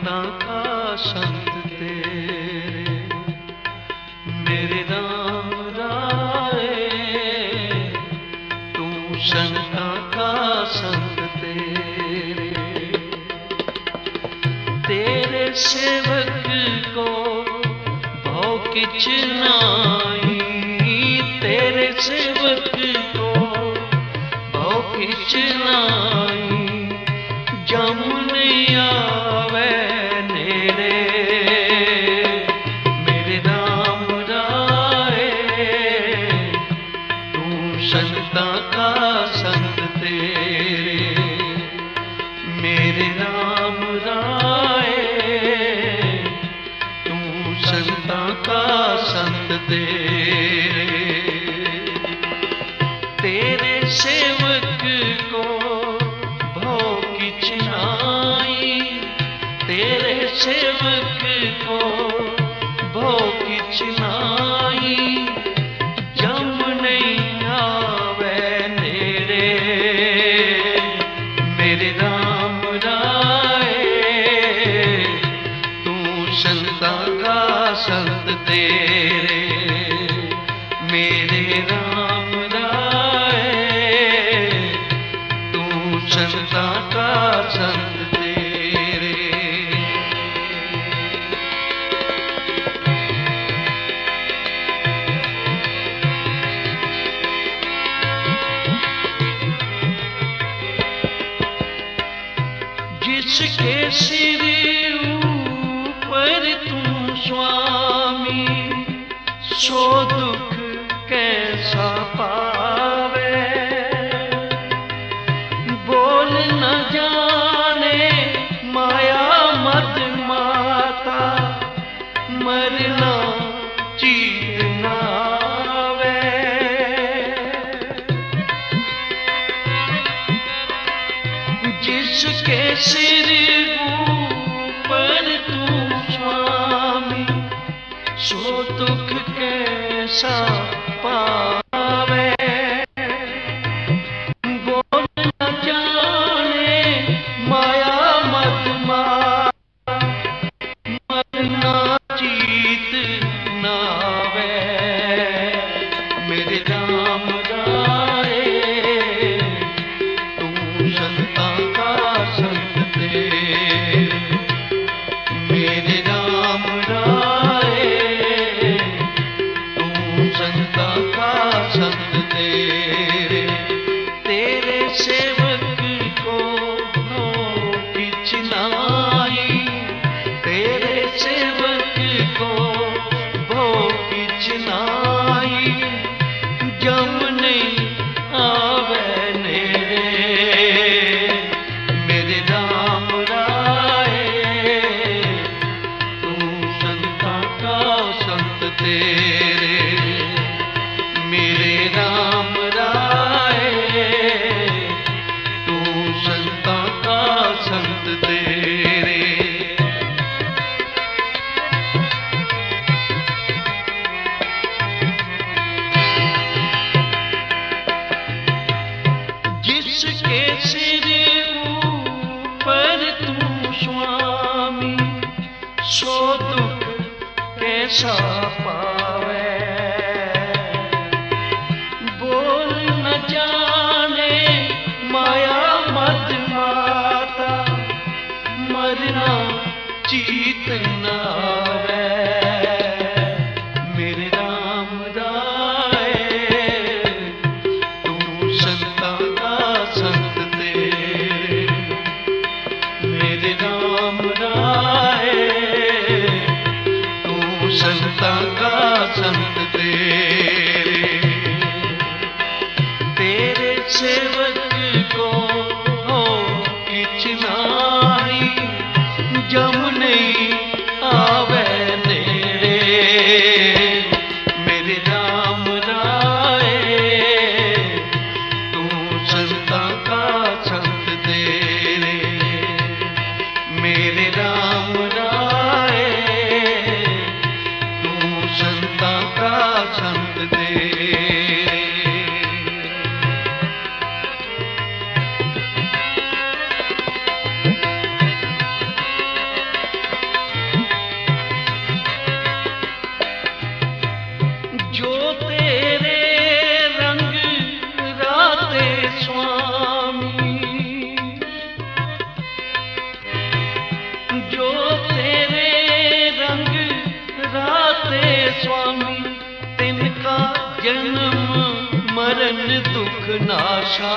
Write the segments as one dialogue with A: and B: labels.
A: संतां का संत तेरे, मेरे राम राए तू संतां का संत तेरे। तेरे सेवक को भौ किछ नाई, तेरे सेवक को भौ किछ नाई, जम नहीं आवे नेड़े, मेरे राम राए तू संतां का संत तेरे, मेरे राम राए तू संतां का संत तेरे। तेरे सेवक को भौ किछ नाई, तेरे सेवक को भौ किछ नाई, जम नहीं आवे नेड़े, मेरे राम राए तू संतां का संत तेरे, मेरे राम राए तू संतां का संत तेरे। जिसके सिर ऊपर तू स्वामी, सो दुख कैसा पावे, बोल न जाने माया मद माता, मरना चीत न आवे। जिसके सिर ऊपर तू स्वामी, सो दुख कैसा पावे, बोल न जाने माया मद माता, मरना चीत न आवे, मेरे राम राए तू संतां का संत तेरे, मेरे राम राए तू संतां का संत तेरे। तेरे सेवक को भौ किछ नाई, तेरे सेवक को भौ किछ नाई, जम नहीं आवे नेड़े, मेरे राम राए तू संतां का संत तेरे, मेरे राम राए तू संतां का संत तेरे। जिसके सिर ऊपर तू स्वामी, सो दुख कैसा पावे, बोल न जाने माया मद माता, मरना चीत न आवे, मेरे राम राए तू संतां का संत तेरे, मेरे राम राए तू संतां का संत तेरे। तेरे सेवक को भौ किछ नाई, जम नहीं आवे नेड़े, मेरे राम राए तू संतां का संत तेरे, मेरे राम राए तू संतां का संत तेरे। जो तेरे रंग राते स्वामी, तिनका जन्म मरण दुख नाशा।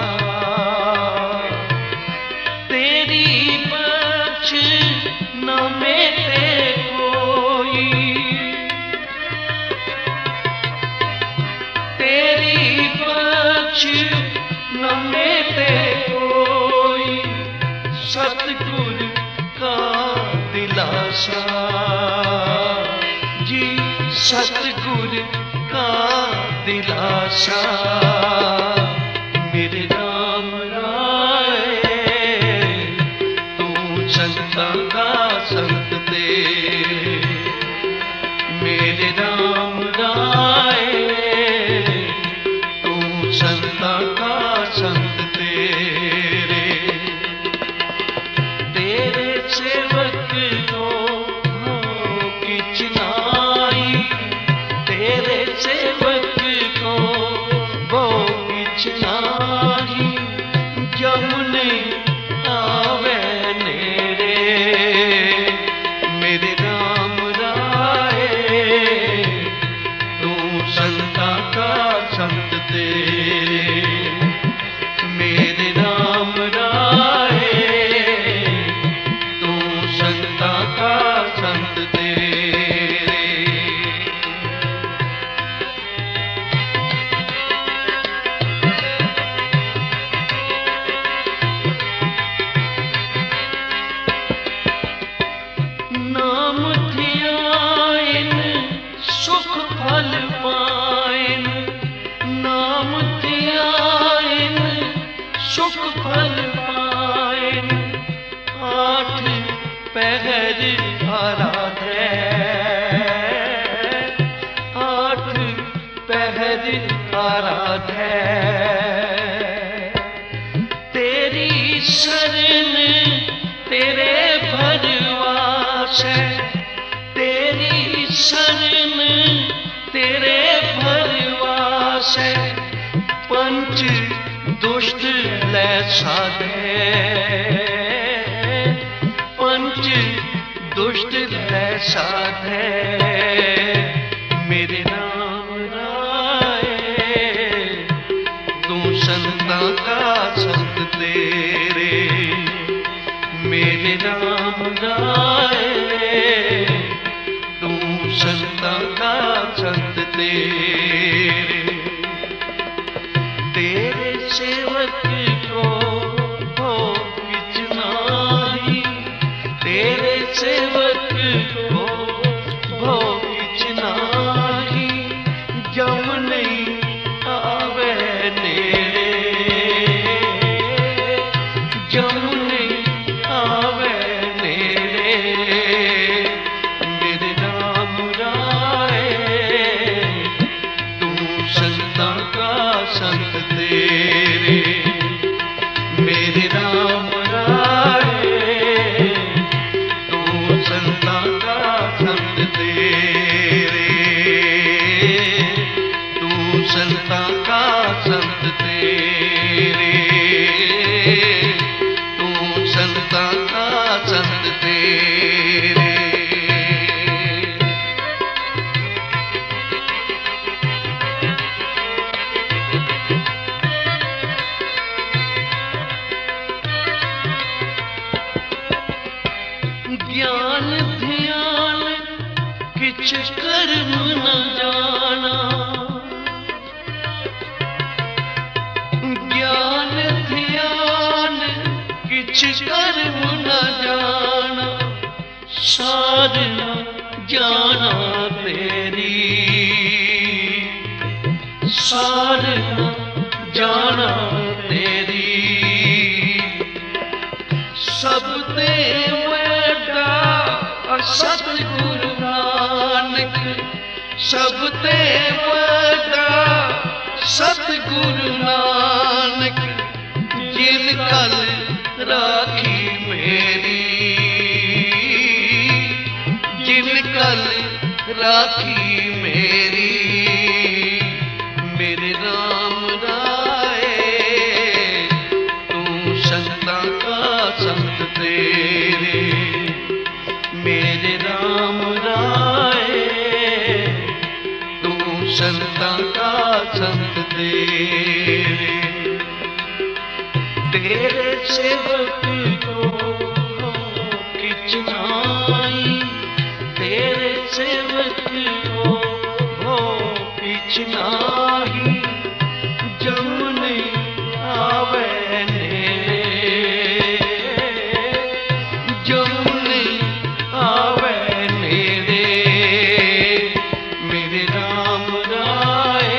A: तेरी बख्श न मेटे कोई, तेरी बख्श न मेटे कोई, सतगुर का दिलासा जी, सतगुर का दिलासा। मेरे राम राय तू संता का संत तेरे, मेरे राम राय तू संता का संत तेरे। तेरे सेवक को हो किछ नाई, तेरे सेवक को वो किछ नाई, जमुने आवे नेरे। मेरे राम राय तू संता का संत तेरे, मेरे राम राय तू संता का संत तेरे। नाम धियाइन सुख फल पाइन, नाम धियाइन सुख फल पाइन। आठ पहर आराधे, आठ पहर आराधे। तेरी शरण तेरे भरवास है, तेरी शरण तेरे भरवास है। पंच दुष्ट लै साधे, पंच दुष्ट लै साधे। मेरे राम राय तू संता का संत तेरे, मेरे राम राय तू संता का संत तेरे। तेरे सेवक को हो किछ नाई, तेरे सेवक को हो किछ नाई, जमुने आवे नेरे। जमुने आवे नेरे। मेरे राम राय तू संता का संत तेरे, मेरे राम राय तू संता का संत तेरे, तू संता का संत तेरे, तू संता का संत तेरे। ज्ञान ध्यान किछ कर्म न जाना, ज्ञान ध्यान किछ कर्म न जाना। सार न जाना तेरी, सार न जाना तेरी। सब ते सतगुरु नानक, सब ते वड्डा सतगुरु नानक। जिन कल राखी मेरी, जिन कल राखी मेरी। मेरे राम राय तू संता का संत तेरे, तेरे। तेरे सेवक को किछ नाई, तेरे सेवक को किछ नाही। जम नहीं आवे नेड़े, जम नहीं आवे नेड़े। मेरे राम राए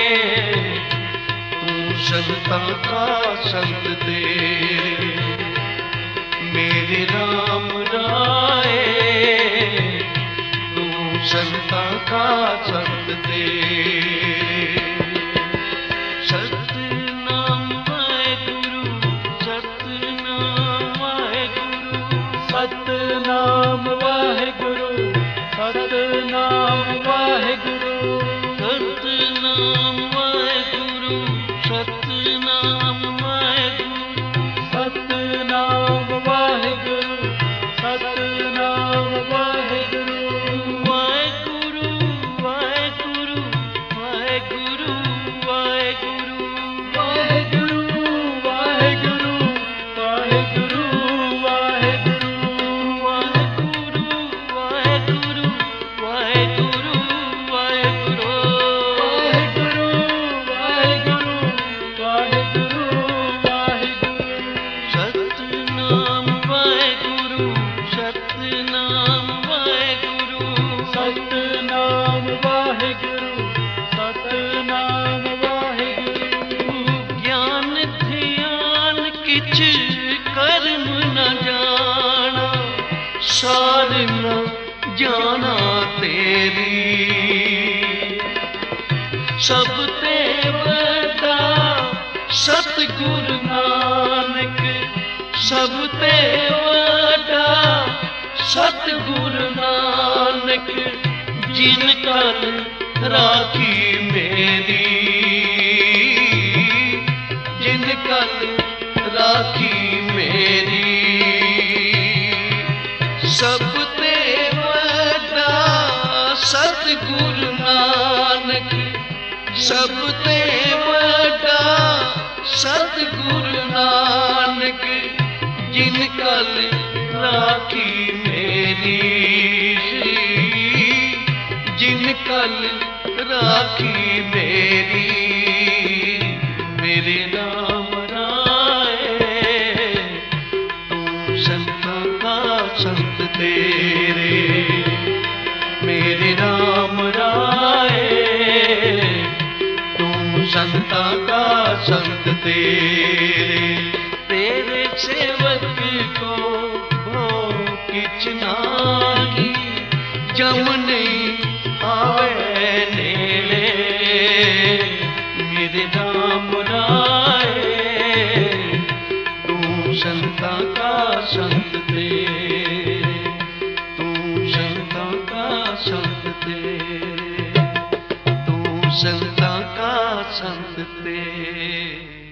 A: तू संतां का संत तेरे। मेरे राम राए तू संतां का संत तेरे। सतनाम वाहेगुरु, सतनाम वाहेगुरु,
B: सतनाम वाहेगुरु, सतनाम वाहेगुरु,
A: सतनाम वाहेगुरु, सतनाम वाहेगुरु,
B: सतनाम वाहेगुरु, सतनाम वाहेगुरु।
A: वाहेगुरु वाहेगुरु वाहेगुरु वाहेगुरु।
B: वाहेगुरु वाहेगुरु वाहेगुरु वाहेगुरु।
A: वाहेगुरु वाहेगुरु वाहेगुरु वाहेगुरु।
B: वाहेगुरु वाहेगुरु वाहेगुरु।
A: सतनाम वाहेगुरु, सतनाम वाहेगुरु,
B: सतनाम वाहेगुरु, सतनाम वाहेगुरु।
A: ज्ञान ध्यान किछ कर्म न जाना, सार न जाना तेरी। सब ते वड्डा सतगुरु नानक, सब ते वड्डा सतगुरु नानक। जिन कल राखी मेरी, जिन कल राखी मेरी। सब ते वड्डा सतगुरु नानक, सब ते वड्डा सतगुरु नानक। जिन कल राखी मेरी, जिन कल राखी मेरी। मेरे राम राए तू संतां का संत तेरे। मेरे राम राए तू संतां का संत तेरे। तेरे सेवक को किछ नाही, जम नहीं आवे नेड़े। मेरे राम राए तू संतां का संत तेरे। तू संतां का संत तेरे, तू संतां का संत तेरे।